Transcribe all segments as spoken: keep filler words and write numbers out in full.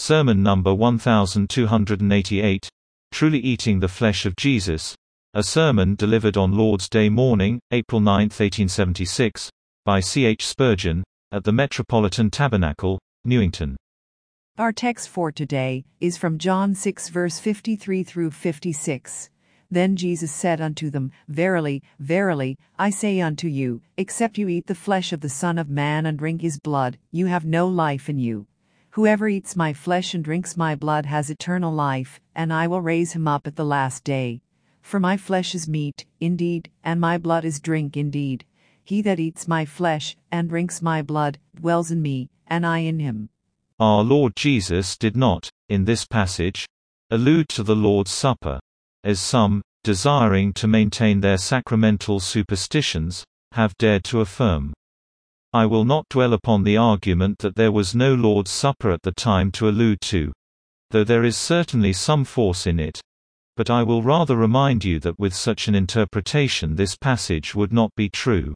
Sermon number one thousand two hundred eighty-eight, Truly Eating the Flesh of Jesus, a sermon delivered on Lord's Day morning, April ninth, eighteen seventy-six, by C H Spurgeon, at the Metropolitan Tabernacle, Newington. Our text for today is from John six verse fifty-three through fifty-six. Then Jesus said unto them, Verily, verily, I say unto you, except you eat the flesh of the Son of Man and drink his blood, you have no life in you. Whoever eats my flesh and drinks my blood has eternal life, and I will raise him up at the last day. For my flesh is meat, indeed, and my blood is drink indeed. He that eats my flesh and drinks my blood dwells in me, and I in him. Our Lord Jesus did not, in this passage, allude to the Lord's Supper, as some, desiring to maintain their sacramental superstitions, have dared to affirm. I will not dwell upon the argument that there was no Lord's Supper at the time to allude to, though there is certainly some force in it, but I will rather remind you that with such an interpretation this passage would not be true.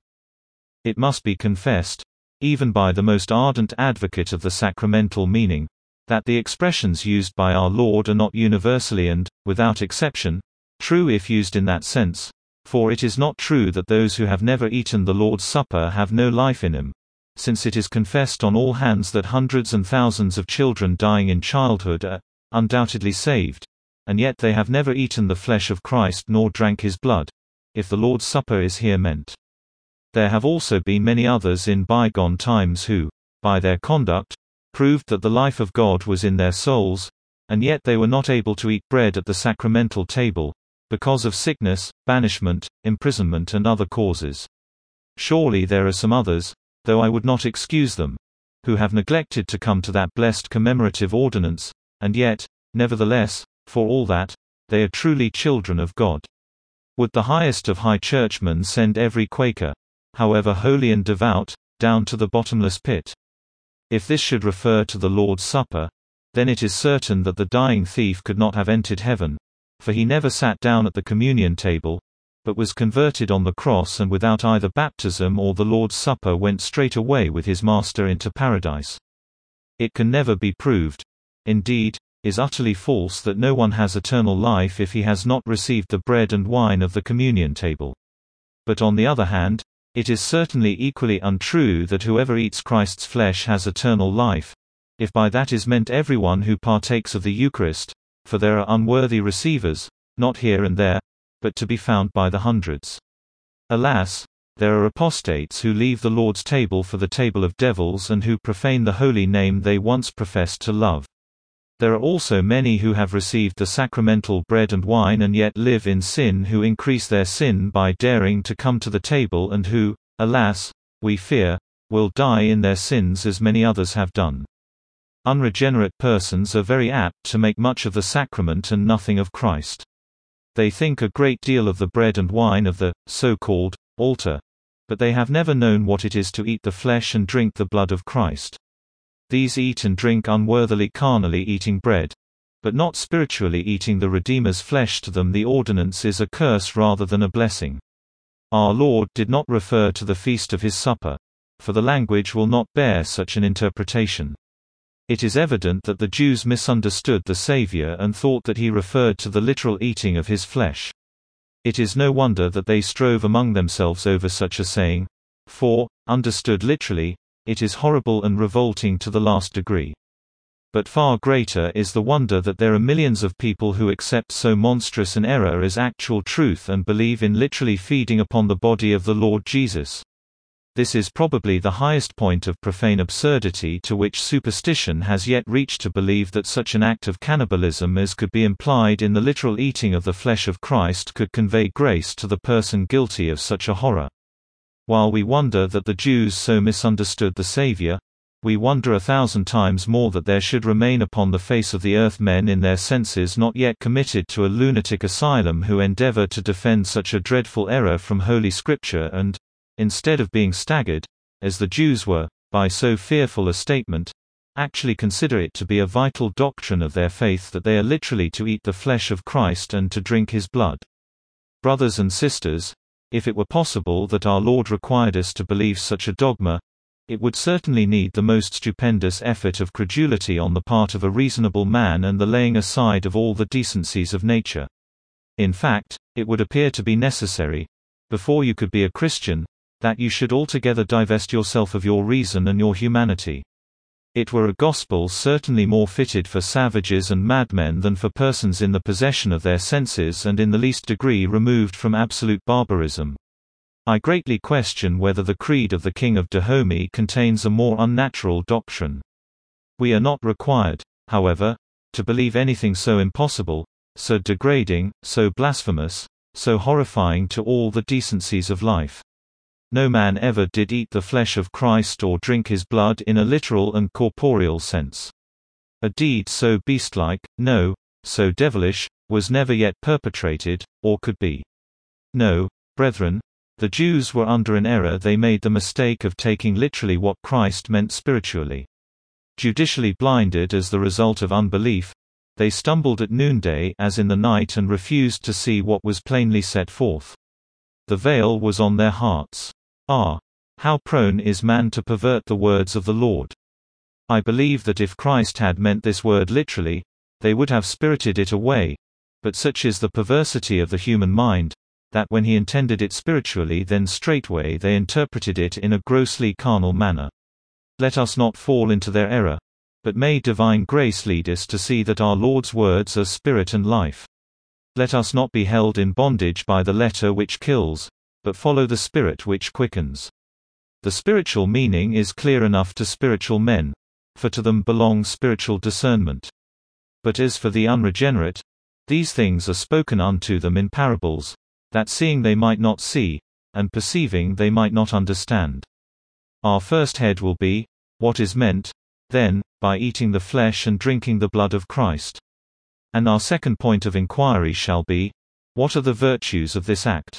It must be confessed, even by the most ardent advocate of the sacramental meaning, that the expressions used by our Lord are not universally and, without exception, true if used in that sense. For it is not true that those who have never eaten the Lord's Supper have no life in him, since it is confessed on all hands that hundreds and thousands of children dying in childhood are undoubtedly saved, and yet they have never eaten the flesh of Christ nor drank his blood, if the Lord's Supper is here meant. There have also been many others in bygone times who, by their conduct, proved that the life of God was in their souls, and yet they were not able to eat bread at the sacramental table, because of sickness, banishment, imprisonment and other causes. Surely there are some others, though I would not excuse them, who have neglected to come to that blessed commemorative ordinance, and yet, nevertheless, for all that, they are truly children of God. Would the highest of high churchmen send every Quaker, however holy and devout, down to the bottomless pit? If this should refer to the Lord's Supper, then it is certain that the dying thief could not have entered heaven, for he never sat down at the communion table, but was converted on the cross and without either baptism or the Lord's Supper went straight away with his Master into paradise. It can never be proved, indeed, is utterly false that no one has eternal life if he has not received the bread and wine of the communion table. But on the other hand, it is certainly equally untrue that whoever eats Christ's flesh has eternal life, if by that is meant everyone who partakes of the Eucharist, for there are unworthy receivers, not here and there, but to be found by the hundreds. Alas, there are apostates who leave the Lord's table for the table of devils and who profane the holy name they once professed to love. There are also many who have received the sacramental bread and wine and yet live in sin, who increase their sin by daring to come to the table and who, alas, we fear, will die in their sins as many others have done. Unregenerate persons are very apt to make much of the sacrament and nothing of Christ. They think a great deal of the bread and wine of the, so-called, altar, but they have never known what it is to eat the flesh and drink the blood of Christ. These eat and drink unworthily, carnally eating bread, but not spiritually eating the Redeemer's flesh. To them the ordinance is a curse rather than a blessing. Our Lord did not refer to the feast of his supper, for the language will not bear such an interpretation. It is evident that the Jews misunderstood the Savior and thought that he referred to the literal eating of his flesh. It is no wonder that they strove among themselves over such a saying, for, understood literally, it is horrible and revolting to the last degree. But far greater is the wonder that there are millions of people who accept so monstrous an error as actual truth and believe in literally feeding upon the body of the Lord Jesus. This is probably the highest point of profane absurdity to which superstition has yet reached, to believe that such an act of cannibalism as could be implied in the literal eating of the flesh of Christ could convey grace to the person guilty of such a horror. While we wonder that the Jews so misunderstood the Savior, we wonder a thousand times more that there should remain upon the face of the earth men in their senses not yet committed to a lunatic asylum who endeavor to defend such a dreadful error from Holy Scripture and, instead of being staggered, as the Jews were, by so fearful a statement, actually consider it to be a vital doctrine of their faith that they are literally to eat the flesh of Christ and to drink his blood. Brothers and sisters, if it were possible that our Lord required us to believe such a dogma, it would certainly need the most stupendous effort of credulity on the part of a reasonable man and the laying aside of all the decencies of nature. In fact, it would appear to be necessary, before you could be a Christian, that you should altogether divest yourself of your reason and your humanity. It were a gospel certainly more fitted for savages and madmen than for persons in the possession of their senses and in the least degree removed from absolute barbarism. I greatly question whether the creed of the King of Dahomey contains a more unnatural doctrine. We are not required, however, to believe anything so impossible, so degrading, so blasphemous, so horrifying to all the decencies of life. No man ever did eat the flesh of Christ or drink his blood in a literal and corporeal sense. A deed so beast-like, no, so devilish, was never yet perpetrated, or could be. No, brethren, the Jews were under an error. They made the mistake of taking literally what Christ meant spiritually. Judicially blinded as the result of unbelief, they stumbled at noonday as in the night and refused to see what was plainly set forth. The veil was on their hearts. Ah! How prone is man to pervert the words of the Lord. I believe that if Christ had meant this word literally, they would have spirited it away, but such is the perversity of the human mind, that when he intended it spiritually then straightway they interpreted it in a grossly carnal manner. Let us not fall into their error, but may divine grace lead us to see that our Lord's words are spirit and life. Let us not be held in bondage by the letter which kills, but follow the Spirit which quickens. The spiritual meaning is clear enough to spiritual men, for to them belongs spiritual discernment. But as for the unregenerate, these things are spoken unto them in parables, that seeing they might not see, and perceiving they might not understand. Our first head will be, what is meant, then, by eating the flesh and drinking the blood of Christ. And our second point of inquiry shall be, what are the virtues of this act?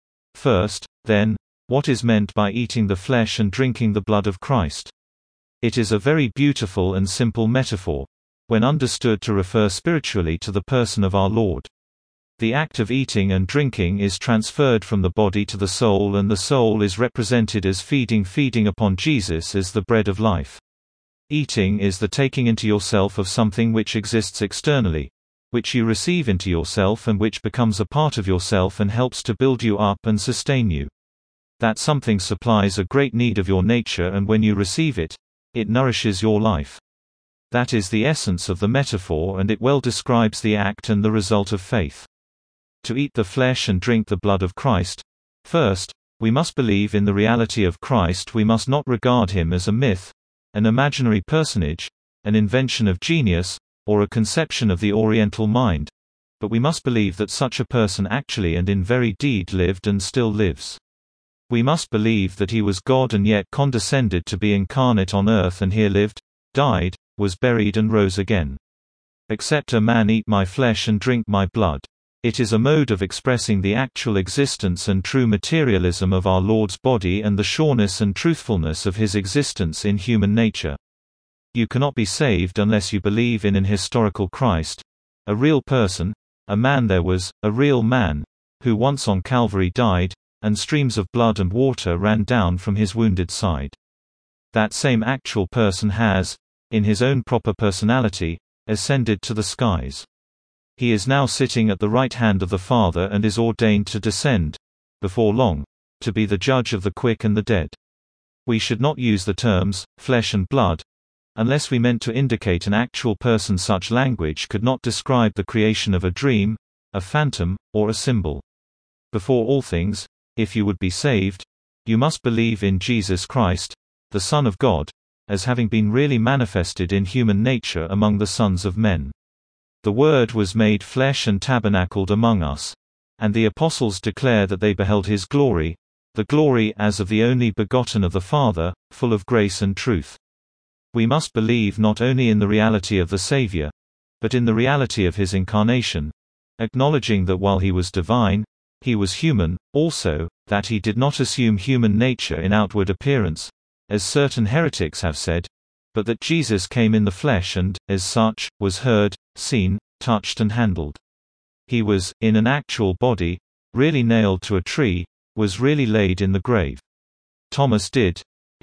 First, then, what is meant by eating the flesh and drinking the blood of Christ? It is a very beautiful and simple metaphor, when understood to refer spiritually to the person of our Lord. The act of eating and drinking is transferred from the body to the soul, and the soul is represented as feeding feeding upon Jesus as the bread of life. Eating is the taking into yourself of something which exists externally, which you receive into yourself and which becomes a part of yourself and helps to build you up and sustain you. That something supplies a great need of your nature, and when you receive it, it nourishes your life. That is the essence of the metaphor, and it well describes the act and the result of faith. To eat the flesh and drink the blood of Christ, first, we must believe in the reality of Christ. We must not regard him as a myth, an imaginary personage, an invention of genius, or a conception of the Oriental mind, but we must believe that such a person actually and in very deed lived and still lives. We must believe that he was God and yet condescended to be incarnate on earth, and here lived, died, was buried and rose again. Except a man eat my flesh and drink my blood. It is a mode of expressing the actual existence and true materialism of our Lord's body and the sureness and truthfulness of his existence in human nature. You cannot be saved unless you believe in an historical Christ, a real person, a man. There was, a real man, who once on Calvary died, and streams of blood and water ran down from his wounded side. That same actual person has, in his own proper personality, ascended to the skies. He is now sitting at the right hand of the Father and is ordained to descend, before long, to be the judge of the quick and the dead. We should not use the terms, flesh and blood, unless we meant to indicate an actual person. Such language could not describe the creation of a dream, a phantom, or a symbol. Before all things, if you would be saved, you must believe in Jesus Christ, the Son of God, as having been really manifested in human nature among the sons of men. The Word was made flesh and tabernacled among us, and the apostles declare that they beheld his glory, the glory as of the only begotten of the Father, full of grace and truth. We must believe not only in the reality of the Savior, but in the reality of his incarnation, acknowledging that while he was divine, he was human, also, that he did not assume human nature in outward appearance, as certain heretics have said, but that Jesus came in the flesh and, as such, was heard, seen, touched and handled. He was, in an actual body, really nailed to a tree, was really laid in the grave. Thomas did,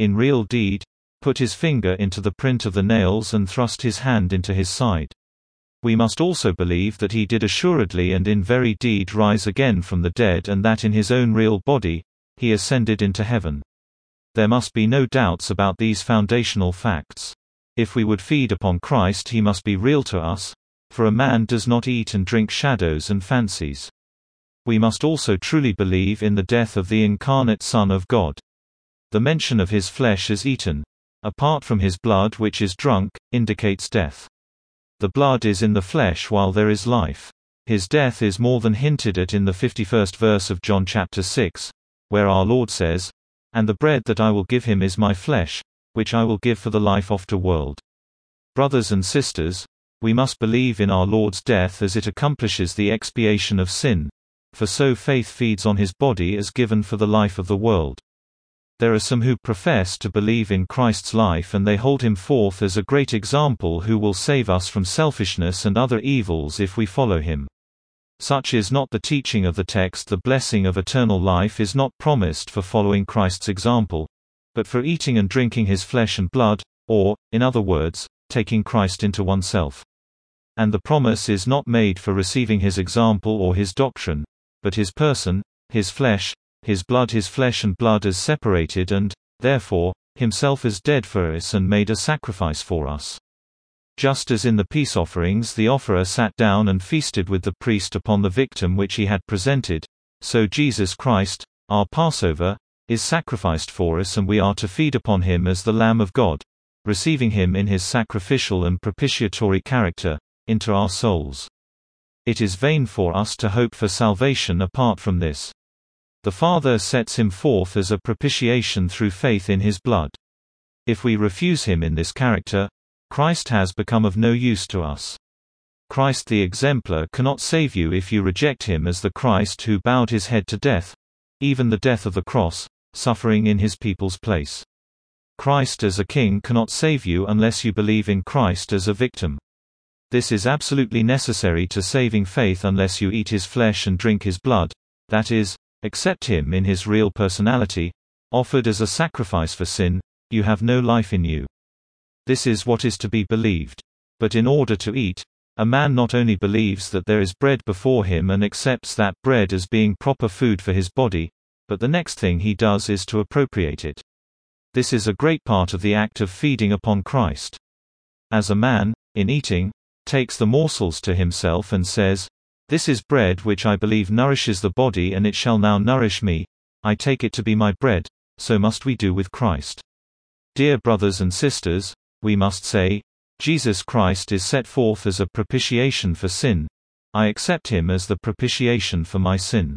in real deed, put his finger into the print of the nails and thrust his hand into his side. We must also believe that he did assuredly and in very deed rise again from the dead, and that in his own real body, he ascended into heaven. There must be no doubts about these foundational facts. If we would feed upon Christ, he must be real to us, for a man does not eat and drink shadows and fancies. We must also truly believe in the death of the incarnate Son of God. The mention of his flesh as eaten, apart from his blood which is drunk, indicates death. The blood is in the flesh while there is life. His death is more than hinted at in the fifty-first verse of John chapter six, where our Lord says, "And the bread that I will give him is my flesh, which I will give for the life after world." Brothers and sisters, we must believe in our Lord's death as it accomplishes the expiation of sin, for so faith feeds on his body as given for the life of the world. There are some who profess to believe in Christ's life, and they hold him forth as a great example who will save us from selfishness and other evils if we follow him. Such is not the teaching of the text. The blessing of eternal life is not promised for following Christ's example, but for eating and drinking his flesh and blood, or, in other words, taking Christ into oneself. And the promise is not made for receiving his example or his doctrine, but his person, his flesh, his blood, his flesh and blood as separated, and, therefore, himself as dead for us and made a sacrifice for us. Just as in the peace offerings the offerer sat down and feasted with the priest upon the victim which he had presented, so Jesus Christ, our Passover, is sacrificed for us, and we are to feed upon him as the Lamb of God, receiving him in his sacrificial and propitiatory character, into our souls. It is vain for us to hope for salvation apart from this. The Father sets him forth as a propitiation through faith in his blood. If we refuse him in this character, Christ has become of no use to us. Christ the exemplar cannot save you if you reject him as the Christ who bowed his head to death, even the death of the cross, suffering in his people's place. Christ as a king cannot save you unless you believe in Christ as a victim. This is absolutely necessary to saving faith. Unless you eat his flesh and drink his blood, that is, accept him in his real personality, offered as a sacrifice for sin, you have no life in you. This is what is to be believed. But in order to eat, a man not only believes that there is bread before him and accepts that bread as being proper food for his body, but the next thing he does is to appropriate it. This is a great part of the act of feeding upon Christ. As a man, in eating, takes the morsels to himself and says, "This is bread which I believe nourishes the body, and it shall now nourish me. I take it to be my bread," so must we do with Christ. Dear brothers and sisters, we must say, Jesus Christ is set forth as a propitiation for sin. I accept him as the propitiation for my sin.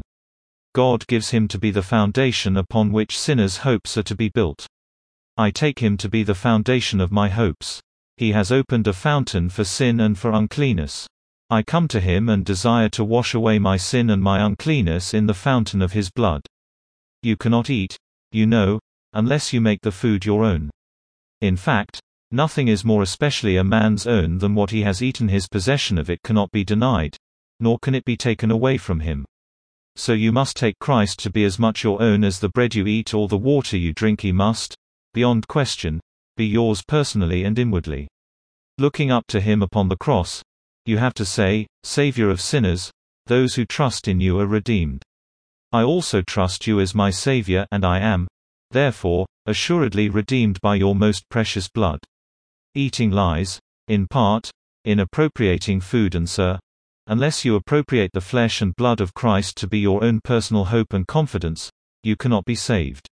God gives him to be the foundation upon which sinners' hopes are to be built. I take him to be the foundation of my hopes. He has opened a fountain for sin and for uncleanness. I come to him and desire to wash away my sin and my uncleanness in the fountain of his blood. You cannot eat, you know, unless you make the food your own. In fact, nothing is more especially a man's own than what he has eaten. His possession of it cannot be denied, nor can it be taken away from him. So you must take Christ to be as much your own as the bread you eat or the water you drink. He must, beyond question, be yours personally and inwardly. Looking up to him upon the cross, you have to say, "Savior of sinners, those who trust in you are redeemed. I also trust you as my Savior, and I am, therefore, assuredly redeemed by your most precious blood." Eating lies, in part, in appropriating food, and sir, unless you appropriate the flesh and blood of Christ to be your own personal hope and confidence, you cannot be saved.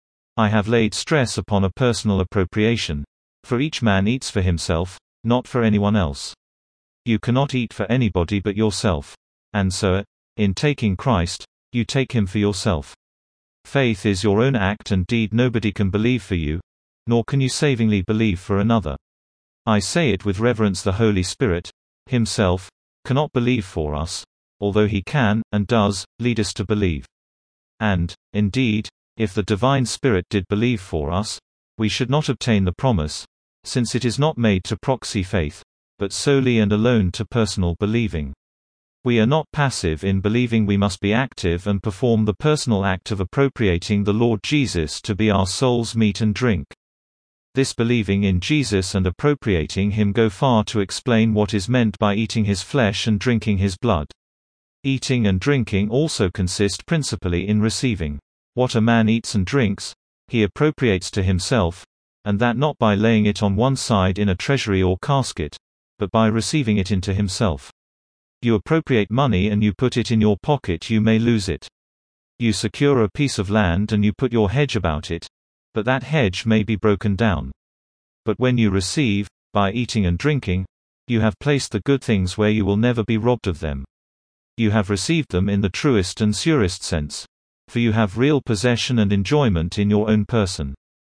I have laid stress upon a personal appropriation, for each man eats for himself, not for anyone else. You cannot eat for anybody but yourself. And so, in taking Christ, you take him for yourself. Faith is your own act and deed. Nobody can believe for you, nor can you savingly believe for another. I say it with reverence. The Holy Spirit, himself, cannot believe for us, although he can, and does, lead us to believe. And, indeed, if the Divine Spirit did believe for us, we should not obtain the promise, since it is not made to proxy faith, but solely and alone to personal believing. We are not passive in believing we must be active and perform the personal act of appropriating the Lord Jesus to be our soul's meat and drink. This believing in Jesus and appropriating Him go far to explain what is meant by eating His flesh and drinking His blood. Eating and drinking also consist principally in receiving. What a man eats and drinks, he appropriates to himself, and that not by laying it on one side in a treasury or casket, but by receiving it into himself. You appropriate money and you put it in your pocket, you may lose it. You secure a piece of land and you put your hedge about it, but that hedge may be broken down. But when you receive, by eating and drinking, you have placed the good things where you will never be robbed of them. You have received them in the truest and surest sense, for you have real possession and enjoyment in your own person.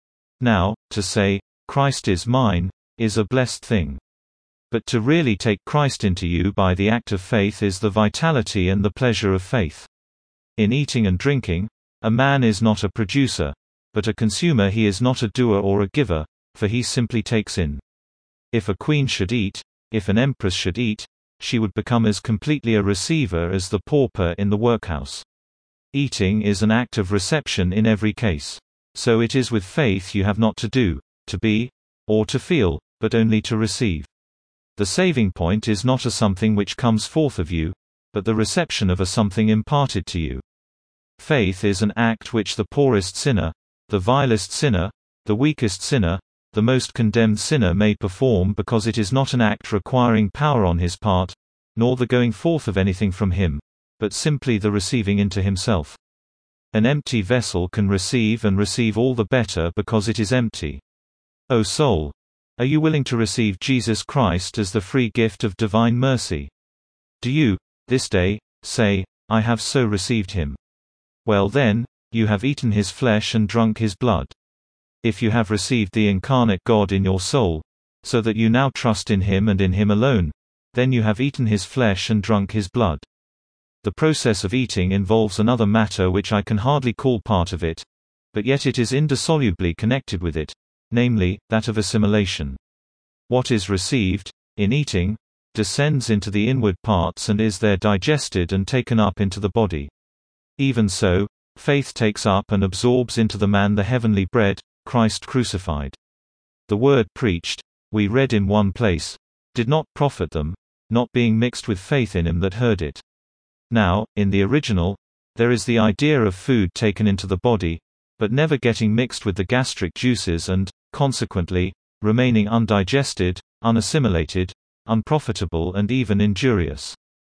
Now, to say, Christ is mine, is a blessed thing. But to really take Christ into you by the act of faith is the vitality and the pleasure of faith. In eating and drinking, a man is not a producer, but a consumer. He is not a doer or a giver, for he simply takes in. If a queen should eat, if an empress should eat, she would become as completely a receiver as the pauper in the workhouse. Eating is an act of reception in every case. So it is with faith. You have not to do, to be, or to feel, but only to receive. The saving point is not a something which comes forth of you, but the reception of a something imparted to you. Faith is an act which the poorest sinner, the vilest sinner, the weakest sinner, the most condemned sinner may perform, because it is not an act requiring power on his part, nor the going forth of anything from him, but simply the receiving into himself. An empty vessel can receive and receive all the better because it is empty. O soul, are you willing to receive Jesus Christ as the free gift of divine mercy? Do you, this day, say, I have so received Him? Well then, you have eaten His flesh and drunk His blood. If you have received the incarnate God in your soul, so that you now trust in Him and in Him alone, then you have eaten His flesh and drunk His blood. The process of eating involves another matter which I can hardly call part of it, but yet it is indissolubly connected with it, namely, that of assimilation. What is received, in eating, descends into the inward parts and is there digested and taken up into the body. Even so, faith takes up and absorbs into the man the heavenly bread, Christ crucified. The word preached, we read in one place, did not profit them, not being mixed with faith in him that heard it. Now, in the original, there is the idea of food taken into the body, but never getting mixed with the gastric juices and, consequently, remaining undigested, unassimilated, unprofitable and even injurious.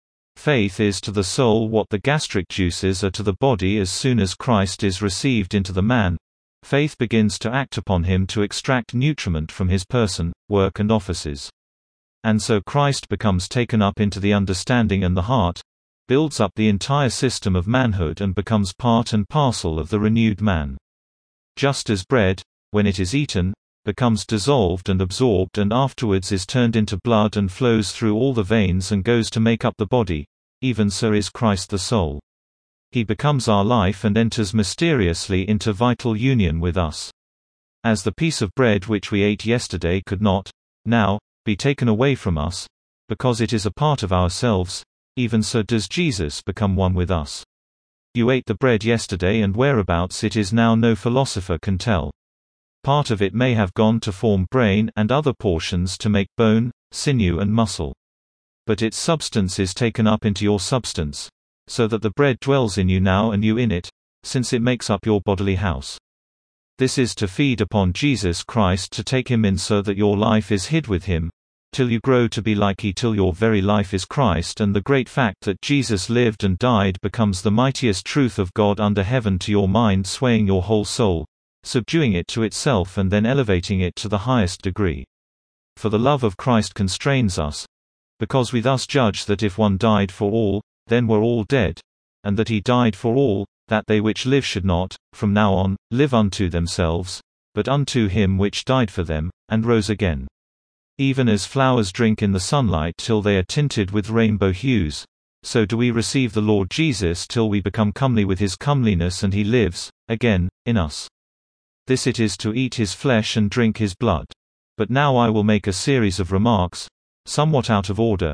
Faith is to the soul what the gastric juices are to the body. As soon as Christ is received into the man, faith begins to act upon him to extract nutriment from his person, work and offices. And so Christ becomes taken up into the understanding and the heart, builds up the entire system of manhood and becomes part and parcel of the renewed man. Just as bread, when it is eaten, becomes dissolved and absorbed and afterwards is turned into blood and flows through all the veins and goes to make up the body, even so is Christ the soul. He becomes our life and enters mysteriously into vital union with us. As the piece of bread which we ate yesterday could not, now, be taken away from us, because it is a part of ourselves, even so does Jesus become one with us. You ate the bread yesterday and whereabouts it is now no philosopher can tell. Part of it may have gone to form brain and other portions to make bone, sinew and muscle. But its substance is taken up into your substance, so that the bread dwells in you now and you in it, since it makes up your bodily house. This is to feed upon Jesus Christ, to take Him in so that your life is hid with Him, till you grow to be like He, till your very life is Christ, and the great fact that Jesus lived and died becomes the mightiest truth of God under heaven to your mind, swaying your whole soul, subduing it to itself and then elevating it to the highest degree. For the love of Christ constrains us, because we thus judge that if one died for all, then were all dead, and that He died for all, that they which live should not, from now on, live unto themselves, but unto Him which died for them, and rose again. Even as flowers drink in the sunlight till they are tinted with rainbow hues, so do we receive the Lord Jesus till we become comely with His comeliness and He lives, again, in us. This it is to eat His flesh and drink His blood. But now I will make a series of remarks, somewhat out of order,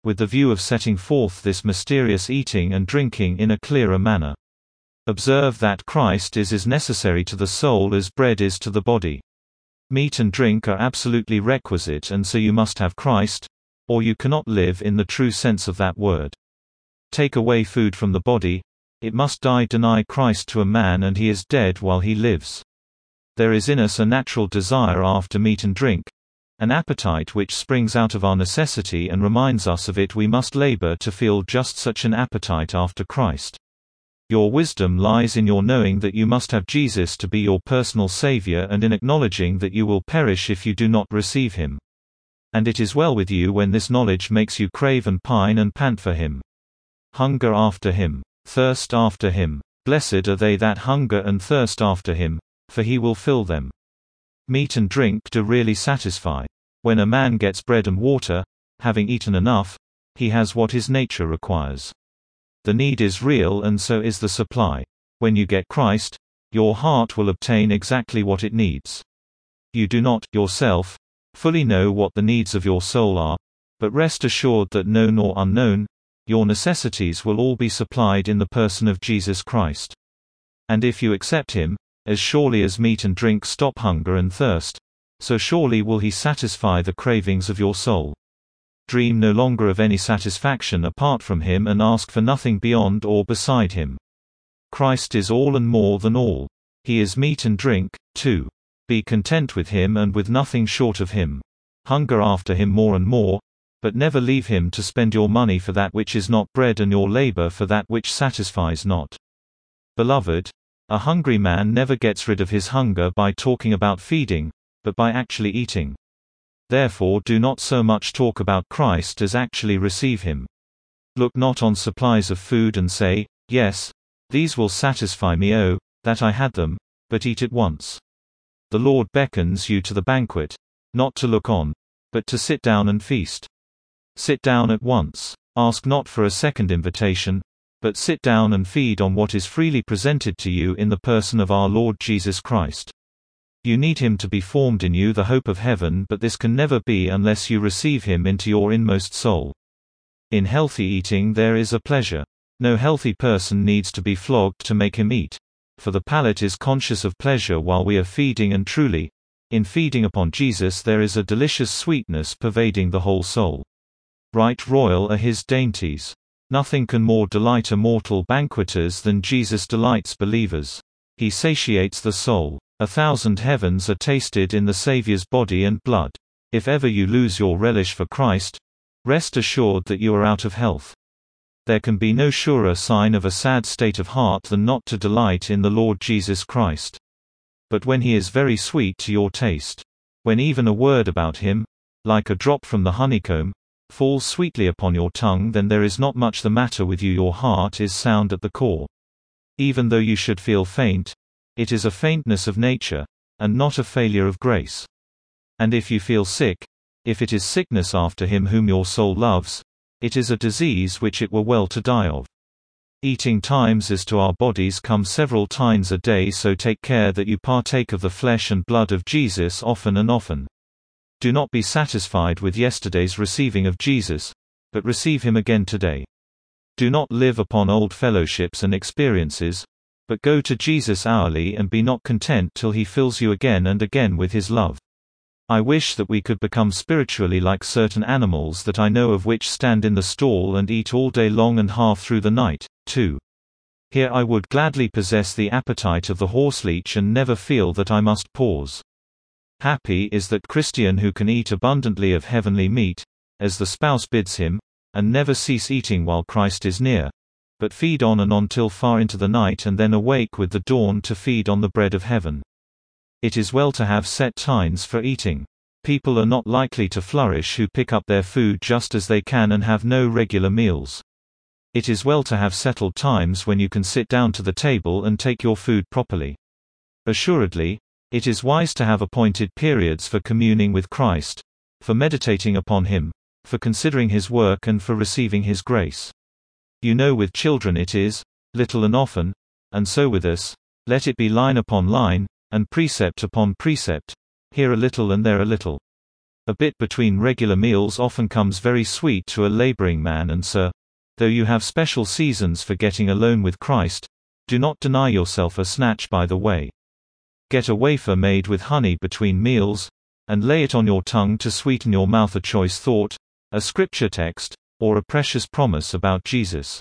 with the view of setting forth this mysterious eating and drinking in a clearer manner. Observe that Christ is as necessary to the soul as bread is to the body. Meat and drink are absolutely requisite, and so you must have Christ, or you cannot live in the true sense of that word. Take away food from the body, it must die. Deny Christ to a man and he is dead while he lives. There is in us a natural desire after meat and drink, an appetite which springs out of our necessity and reminds us of it. We must labor to feel just such an appetite after Christ. Your wisdom lies in your knowing that you must have Jesus to be your personal Savior, and in acknowledging that you will perish if you do not receive Him. And it is well with you when this knowledge makes you crave and pine and pant for Him. Hunger after Him. Thirst after Him. Blessed are they that hunger and thirst after Him, for He will fill them. Meat and drink do really satisfy. When a man gets bread and water, having eaten enough, he has what his nature requires. The need is real, and so is the supply. When you get Christ, your heart will obtain exactly what it needs. You do not, yourself, fully know what the needs of your soul are, but rest assured that known or unknown, your necessities will all be supplied in the person of Jesus Christ. And if you accept Him, as surely as meat and drink stop hunger and thirst, so surely will He satisfy the cravings of your soul. Dream no longer of any satisfaction apart from Him, and ask for nothing beyond or beside Him. Christ is all and more than all. He is meat and drink, too. Be content with Him and with nothing short of Him. Hunger after Him more and more, but never leave Him to spend your money for that which is not bread and your labor for that which satisfies not. Beloved, a hungry man never gets rid of his hunger by talking about feeding, but by actually eating. Therefore do not so much talk about Christ as actually receive Him. Look not on supplies of food and say, yes, these will satisfy me, oh, that I had them, but eat at once. The Lord beckons you to the banquet, not to look on, but to sit down and feast. Sit down at once. Ask not for a second invitation, but sit down and feed on what is freely presented to you in the person of our Lord Jesus Christ. You need Him to be formed in you the hope of heaven, but this can never be unless you receive Him into your inmost soul. In healthy eating there is a pleasure. No healthy person needs to be flogged to make him eat, for the palate is conscious of pleasure while we are feeding, and truly, in feeding upon Jesus there is a delicious sweetness pervading the whole soul. Right royal are His dainties. Nothing can more delight immortal banqueters than Jesus delights believers. He satiates the soul. A thousand heavens are tasted in the Saviour's body and blood. If ever you lose your relish for Christ, rest assured that you are out of health. There can be no surer sign of a sad state of heart than not to delight in the Lord Jesus Christ. But when He is very sweet to your taste, when even a word about Him, like a drop from the honeycomb, falls sweetly upon your tongue, then there is not much the matter with you. Your heart is sound at the core. Even though you should feel faint, it is a faintness of nature, and not a failure of grace. And if you feel sick, if it is sickness after Him whom your soul loves, it is a disease which it were well to die of. Eating times as to our bodies come several times a day, so take care that you partake of the flesh and blood of Jesus often and often. Do not be satisfied with yesterday's receiving of Jesus, but receive Him again today. Do not live upon old fellowships and experiences, but go to Jesus hourly, and be not content till He fills you again and again with His love. I wish that we could become spiritually like certain animals that I know of, which stand in the stall and eat all day long and half through the night, too. Here I would gladly possess the appetite of the horseleech and never feel that I must pause. Happy is that Christian who can eat abundantly of heavenly meat, as the spouse bids him, and never cease eating while Christ is near, but feed on and on till far into the night, and then awake with the dawn to feed on the bread of heaven. It is well to have set times for eating. People are not likely to flourish who pick up their food just as they can and have no regular meals. It is well to have settled times when you can sit down to the table and take your food properly. Assuredly, it is wise to have appointed periods for communing with Christ, for meditating upon Him, for considering His work, and for receiving His grace. You know, with children it is, little and often, and so with us, let it be line upon line, and precept upon precept, here a little and there a little. A bit between regular meals often comes very sweet to a laboring man, and sir, though you have special seasons for getting alone with Christ, do not deny yourself a snatch by the way. Get a wafer made with honey between meals, and lay it on your tongue to sweeten your mouth. A choice thought, a scripture text, or a precious promise about Jesus.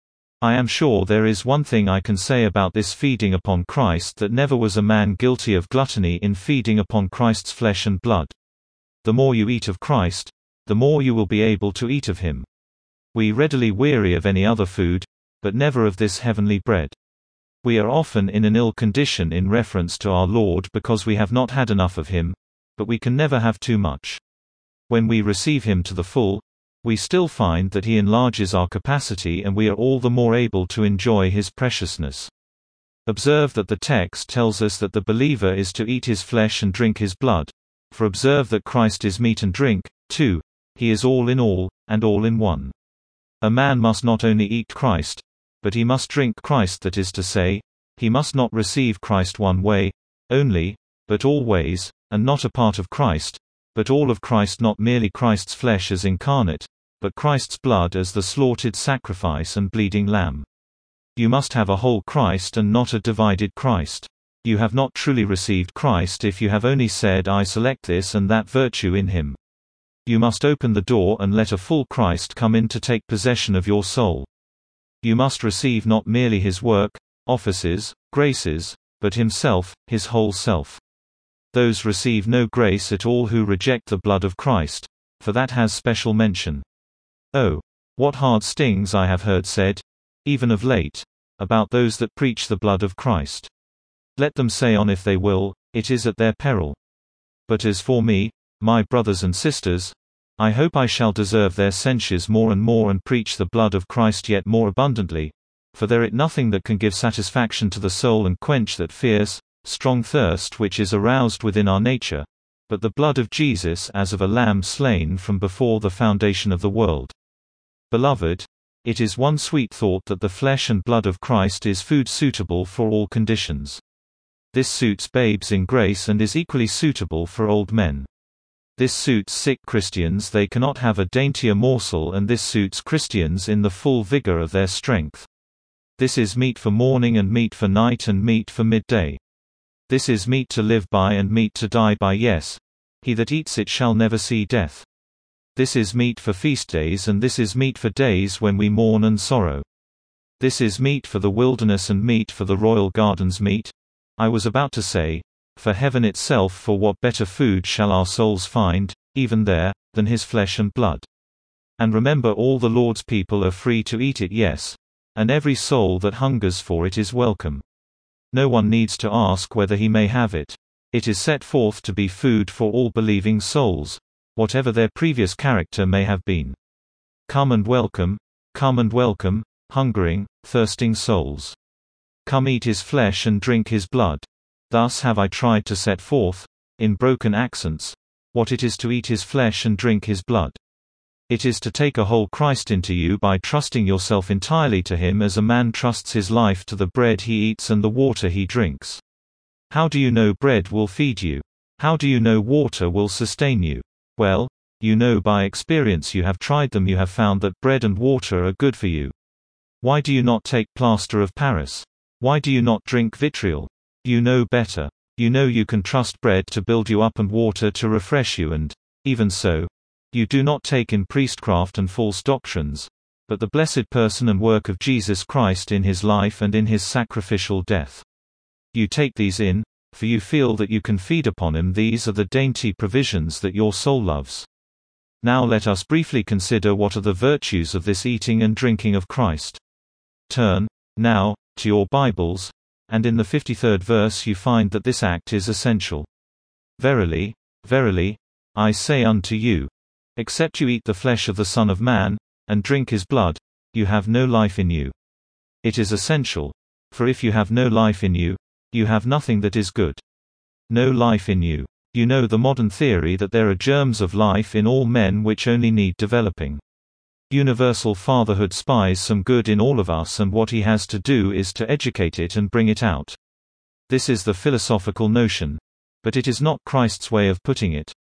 I am sure there is one thing I can say about this feeding upon Christ, that never was a man guilty of gluttony in feeding upon Christ's flesh and blood. The more you eat of Christ, the more you will be able to eat of him. We readily weary of any other food, but never of this heavenly bread. We are often in an ill condition in reference to our Lord because we have not had enough of him, but we can never have too much. When we receive him to the full, we still find that he enlarges our capacity, and we are all the more able to enjoy his preciousness. Observe that the text tells us that the believer is to eat his flesh and drink his blood, for observe that Christ is meat and drink, too. He is all in all, and all in one. A man must not only eat Christ, but he must drink Christ, that is to say, he must not receive Christ one way only, but all ways, and not a part of Christ, but all of Christ, not merely Christ's flesh as incarnate, but Christ's blood as the slaughtered sacrifice and bleeding lamb. You must have a whole Christ and not a divided Christ. You have not truly received Christ if you have only said, I select this and that virtue in him. You must open the door and let a full Christ come in to take possession of your soul. You must receive not merely his work, offices, graces, but himself, his whole self. Those receive no grace at all who reject the blood of Christ, for that has special mention. Oh, what hard stings I have heard said, even of late, about those that preach the blood of Christ. Let them say on if they will, it is at their peril. But as for me, my brothers and sisters, I hope I shall deserve their censures more and more, and preach the blood of Christ yet more abundantly, for there is nothing that can give satisfaction to the soul and quench that fierce, strong thirst which is aroused within our nature, but the blood of Jesus as of a lamb slain from before the foundation of the world. Beloved, it is one sweet thought that the flesh and blood of Christ is food suitable for all conditions. This suits babes in grace and is equally suitable for old men. This suits sick Christians, they cannot have a daintier morsel, and this suits Christians in the full vigor of their strength. This is meat for morning and meat for night and meat for midday. This is meat to live by and meat to die by, yes, he that eats it shall never see death. This is meat for feast days, and this is meat for days when we mourn and sorrow. This is meat for the wilderness and meat for the royal gardens, meat, I was about to say, for heaven itself, for what better food shall our souls find, even there, than his flesh and blood? And remember, all the Lord's people are free to eat it, yes, and every soul that hungers for it is welcome. No one needs to ask whether he may have it. It is set forth to be food for all believing souls, whatever their previous character may have been. Come and welcome, come and welcome, hungering, thirsting souls. Come eat his flesh and drink his blood. Thus have I tried to set forth, in broken accents, what it is to eat his flesh and drink his blood. It is to take a whole Christ into you by trusting yourself entirely to him, as a man trusts his life to the bread he eats and the water he drinks. How do you know bread will feed you? How do you know water will sustain you? Well, you know by experience. You have tried them, you have found that bread and water are good for you. Why do you not take plaster of Paris? Why do you not drink vitriol? You know better. You know you can trust bread to build you up and water to refresh you, and, even so, you do not take in priestcraft and false doctrines, but the blessed person and work of Jesus Christ in his life and in his sacrificial death. You take these in, for you feel that you can feed upon him. These are the dainty provisions that your soul loves. Now let us briefly consider what are the virtues of this eating and drinking of Christ. Turn, now, to your Bibles, and in the fifty-third verse you find that this act is essential. Verily, verily, I say unto you, except you eat the flesh of the Son of Man, and drink his blood, you have no life in you. It is essential, for if you have no life in you, you have nothing that is good. No life in you. You know the modern theory that there are germs of life in all men which only need developing. Universal fatherhood spies some good in all of us, and what he has to do is to educate it and bring it out. This is the philosophical notion, but it is not Christ's way of putting it.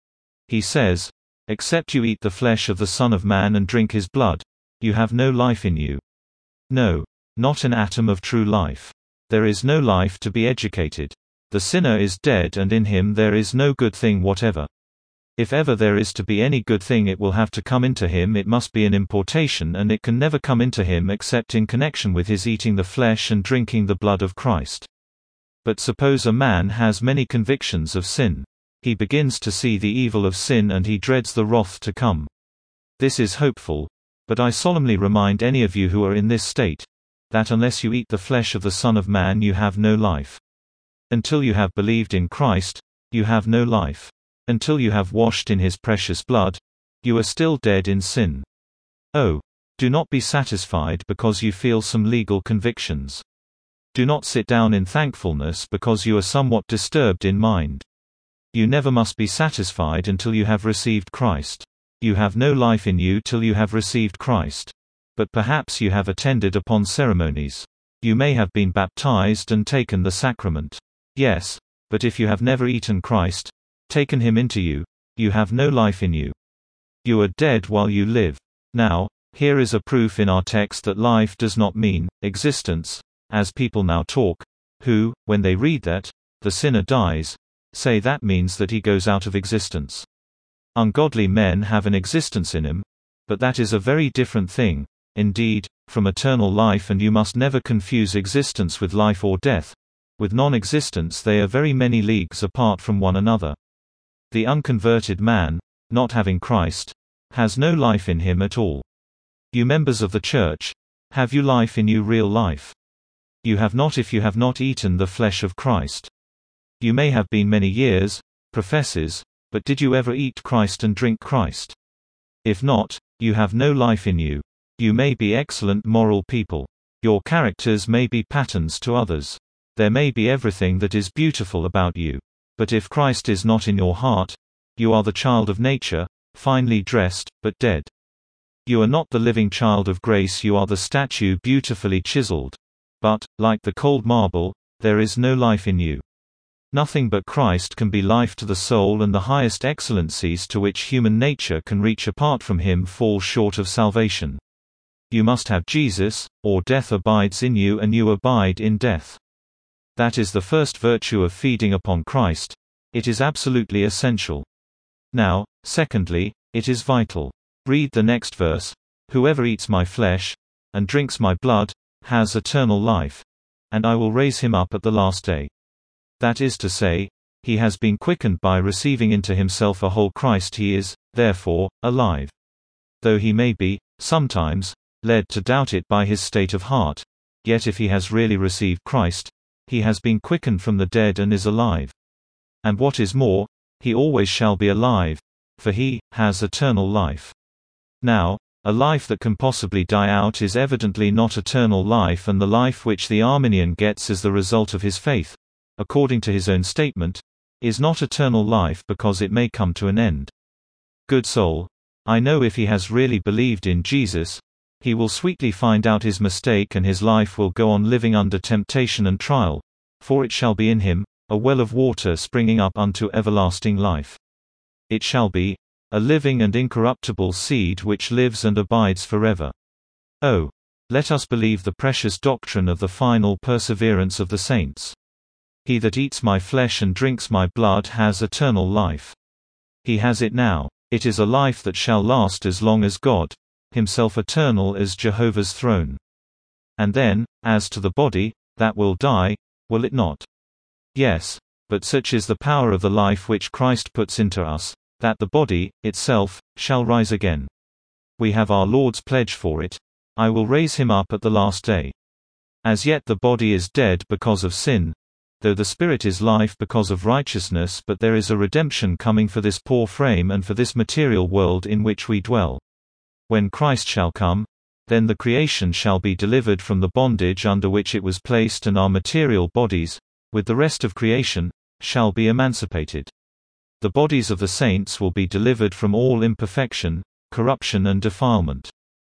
He says, "Except you eat the flesh of the Son of Man and drink his blood, you have no life in you." No, not an atom of true life. There is no life to be educated. The sinner is dead, and in him there is no good thing whatever. If ever there is to be any good thing, it will have to come into him. It must be an importation, and it can never come into him except in connection with his eating the flesh and drinking the blood of Christ. But suppose a man has many convictions of sin. He begins to see the evil of sin, and he dreads the wrath to come. This is hopeful, but I solemnly remind any of you who are in this state, that unless you eat the flesh of the Son of Man you have no life. Until you have believed in Christ, you have no life. Until you have washed in his precious blood, you are still dead in sin. Oh, do not be satisfied because you feel some legal convictions. Do not sit down in thankfulness because you are somewhat disturbed in mind. You never must be satisfied until you have received Christ. You have no life in you till you have received Christ. But perhaps you have attended upon ceremonies. You may have been baptized and taken the sacrament. Yes, but if you have never eaten Christ, taken him into you, you have no life in you. You are dead while you live. Now, here is a proof in our text that life does not mean existence, as people now talk, who, when they read that the sinner dies, say that means that he goes out of existence. Ungodly men have an existence in him, but that is a very different thing, indeed, from eternal life, and you must never confuse existence with life or death. With non-existence they are very many leagues apart from one another. The unconverted man, not having Christ, has no life in him at all. You members of the church, have you life in you, real life? You have not if you have not eaten the flesh of Christ. You may have been many years, professors, but did you ever eat Christ and drink Christ? If not, you have no life in you. You may be excellent moral people. Your characters may be patterns to others. There may be everything that is beautiful about you. But if Christ is not in your heart, you are the child of nature, finely dressed, but dead. You are not the living child of grace, you are the statue beautifully chiseled. But, like the cold marble, there is no life in you. Nothing but Christ can be life to the soul, and the highest excellencies to which human nature can reach apart from him fall short of salvation. You must have Jesus, or death abides in you and you abide in death. That is the first virtue of feeding upon Christ. It is absolutely essential. Now, secondly, it is vital. Read the next verse. "Whoever eats my flesh, and drinks my blood, has eternal life, and I will raise him up at the last day." That is to say, he has been quickened by receiving into himself a whole Christ. He is, therefore, alive. Though he may be, sometimes, led to doubt it by his state of heart, yet if he has really received Christ, he has been quickened from the dead and is alive. And what is more, he always shall be alive, for he has eternal life. Now, a life that can possibly die out is evidently not eternal life, and the life which the Arminian gets as the result of his faith, according to his own statement, is not eternal life because it may come to an end. Good soul, I know if he has really believed in Jesus, he will sweetly find out his mistake, and his life will go on living under temptation and trial, for it shall be in him a well of water springing up unto everlasting life. It shall be a living and incorruptible seed which lives and abides forever. Oh, let us believe the precious doctrine of the final perseverance of the saints. He that eats my flesh and drinks my blood has eternal life. He has it now. It is a life that shall last as long as God, himself eternal as Jehovah's throne. And then, as to the body, that will die, will it not? Yes, but such is the power of the life which Christ puts into us, that the body, itself, shall rise again. We have our Lord's pledge for it. I will raise him up at the last day. As yet the body is dead because of sin, though the spirit is life because of righteousness, but there is a redemption coming for this poor frame and for this material world in which we dwell. When Christ shall come, then the creation shall be delivered from the bondage under which it was placed, and our material bodies, with the rest of creation, shall be emancipated. The bodies of the saints will be delivered from all imperfection, corruption and defilement.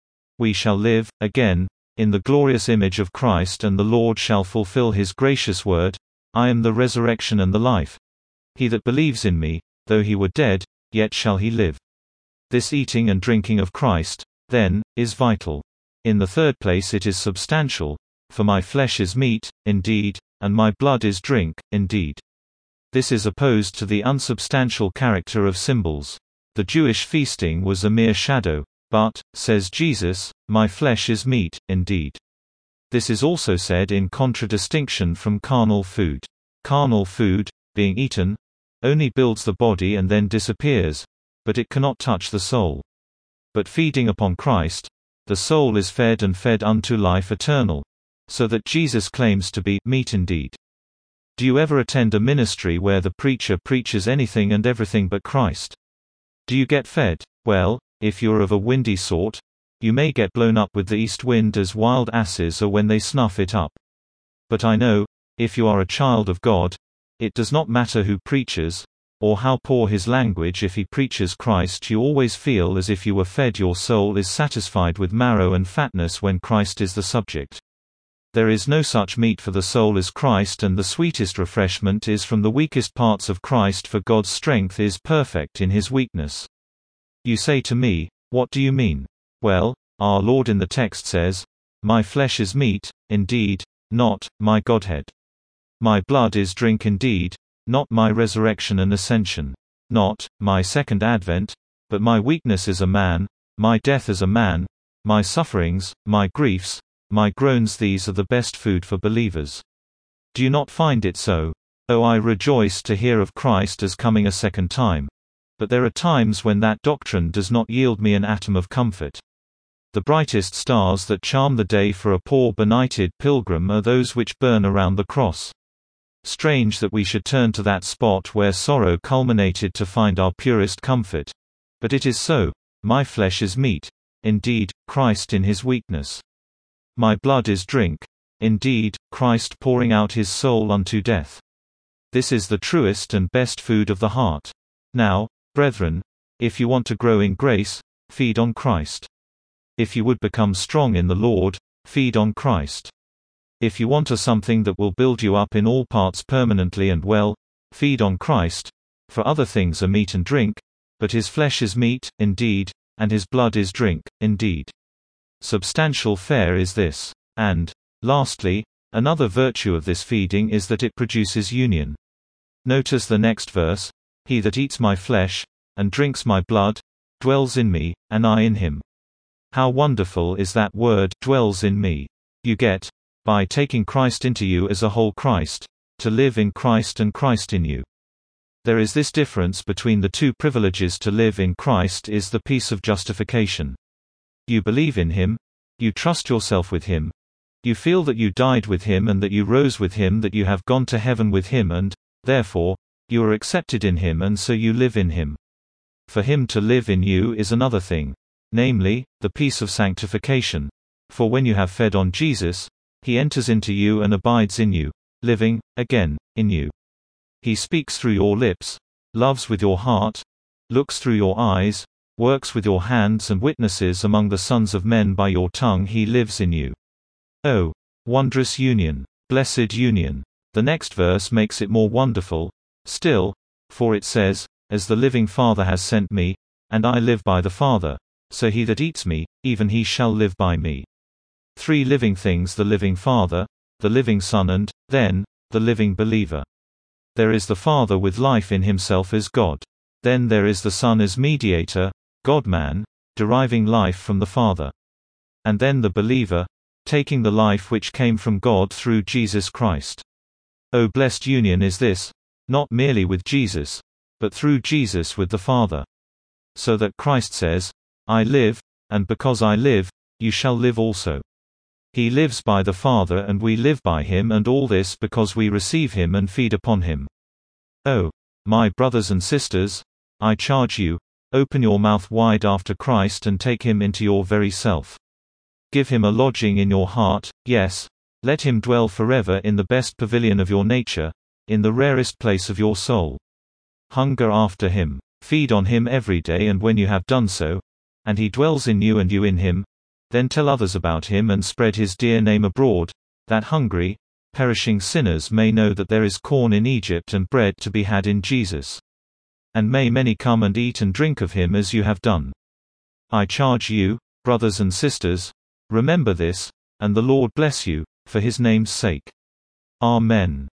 We shall live, again, in the glorious image of Christ, and the Lord shall fulfill his gracious word, I am the resurrection and the life. He that believes in me, though he were dead, yet shall he live. This eating and drinking of Christ, then, is vital. In the third place it is substantial, for my flesh is meat, indeed, and my blood is drink, indeed. This is opposed to the unsubstantial character of symbols. The Jewish feasting was a mere shadow, but, says Jesus, my flesh is meat, indeed. This is also said in contradistinction from carnal food. Carnal food, being eaten, only builds the body and then disappears, but it cannot touch the soul. But feeding upon Christ, the soul is fed and fed unto life eternal, so that Jesus claims to be meat indeed. Do you ever attend a ministry where the preacher preaches anything and everything but Christ? Do you get fed? Well, if you're of a windy sort, you may get blown up with the east wind as wild asses are when they snuff it up. But I know, if you are a child of God, it does not matter who preaches, or how poor his language. If he preaches Christ, you always feel as if you were fed. Your soul is satisfied with marrow and fatness when Christ is the subject. There is no such meat for the soul as Christ, and the sweetest refreshment is from the weakest parts of Christ, for God's strength is perfect in his weakness. You say to me, what do you mean? Well, our Lord in the text says, my flesh is meat, indeed, not my Godhead. My blood is drink indeed, not my resurrection and ascension. Not my second advent, but my weakness as a man, my death as a man, my sufferings, my griefs, my groans. These are the best food for believers. Do you not find it so? Oh, I rejoice to hear of Christ as coming a second time. But there are times when that doctrine does not yield me an atom of comfort. The brightest stars that charm the day for a poor benighted pilgrim are those which burn around the cross. Strange that we should turn to that spot where sorrow culminated to find our purest comfort. But it is so. My flesh is meat, indeed, Christ in his weakness. My blood is drink, indeed, Christ pouring out his soul unto death. This is the truest and best food of the heart. Now, brethren, if you want to grow in grace, feed on Christ. If you would become strong in the Lord, feed on Christ. If you want a something that will build you up in all parts permanently and well, feed on Christ, for other things are meat and drink, but his flesh is meat, indeed, and his blood is drink, indeed. Substantial fare is this. And, lastly, another virtue of this feeding is that it produces union. Notice the next verse, he that eats my flesh, and drinks my blood, dwells in me, and I in him. How wonderful is that word, dwells in me. You get, by taking Christ into you as a whole Christ, to live in Christ and Christ in you. There is this difference between the two privileges. To live in Christ is the peace of justification. You believe in him, you trust yourself with him, you feel that you died with him and that you rose with him, that you have gone to heaven with him, and, therefore, you are accepted in him, and so you live in him. For him to live in you is another thing, namely, the peace of sanctification. For when you have fed on Jesus, he enters into you and abides in you, living, again, in you. He speaks through your lips, loves with your heart, looks through your eyes, works with your hands, and witnesses among the sons of men by your tongue. He lives in you. Oh, wondrous union, blessed union. The next verse makes it more wonderful still, for it says, as the living Father has sent me, and I live by the Father, so he that eats me, even he shall live by me. Three living things: the living Father, the living Son, and, then, the living believer. There is the Father with life in himself as God. Then there is the Son as mediator, God-man, deriving life from the Father. And then the believer, taking the life which came from God through Jesus Christ. Oh, blessed union is this, not merely with Jesus, but through Jesus with the Father. So that Christ says, I live, and because I live, you shall live also. He lives by the Father and we live by him, and all this because we receive him and feed upon him. Oh, my brothers and sisters, I charge you, open your mouth wide after Christ and take him into your very self. Give him a lodging in your heart, yes, let him dwell forever in the best pavilion of your nature, in the rarest place of your soul. Hunger after him, feed on him every day, and when you have done so, and he dwells in you and you in him, then tell others about him and spread his dear name abroad, that hungry, perishing sinners may know that there is corn in Egypt and bread to be had in Jesus. and may many come and eat and drink of him as you have done. I charge you, brothers and sisters, remember this, and the Lord bless you, for his name's sake. Amen.